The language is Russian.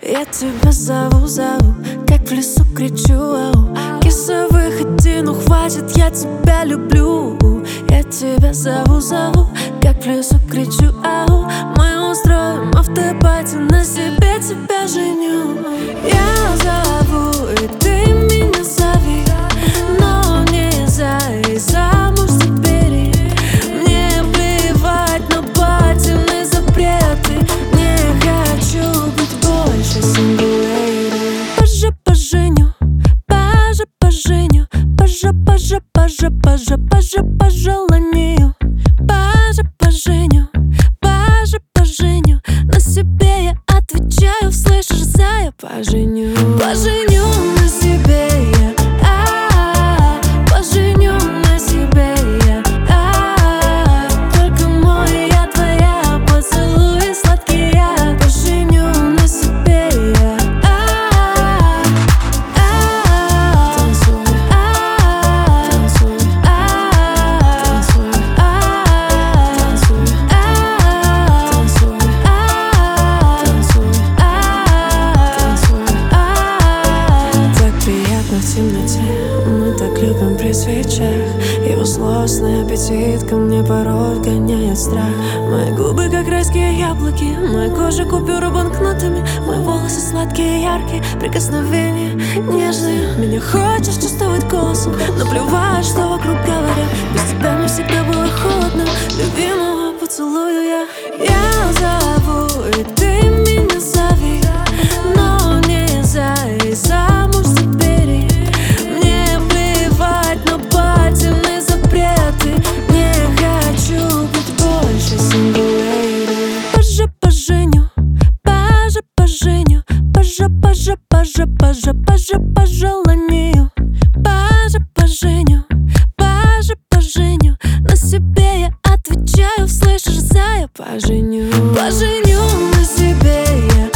Я тебя зову, как в лесу кричу, ау. Киса, выходи, ну хватит, я тебя люблю. Я тебя зову, как в лесу кричу, ау. Мы устроим автопати, на себе тебя женю. Я зову, и ты меня зови, но не замуж забери. Мне плевать на патины запреты, не хочу быть больше single lady. Поженю, пожеланию. Поженю, на себе я отвечаю, слышишь, зая? Поженю на себе я, поженю на себе я, только мой, я твоя, поцелуй сладкий я. Поженю на себе я, танцуй, танцуй, танцуй, так приятно в темноте, мы так любим при свечах. Его злостный аппетит ко мне порой гоняет страх. Мои губы как райские яблоки, моя кожа купюры банкнотами, мои волосы сладкие, яркие, прикосновения нежные. Меня хочешь чувствовать голосом, но плевать, что вокруг говорят. Без тебя мне всегда было холодно, любимого поцелую я. Я зову, и ты меня зови, но не замуж забери. Мне плевать на патины запреты, не хочу быть больше single lady. Поженю, пожеланию. Поженю, на себе я отвечаю, слышишь, зая? Поженю на себе я,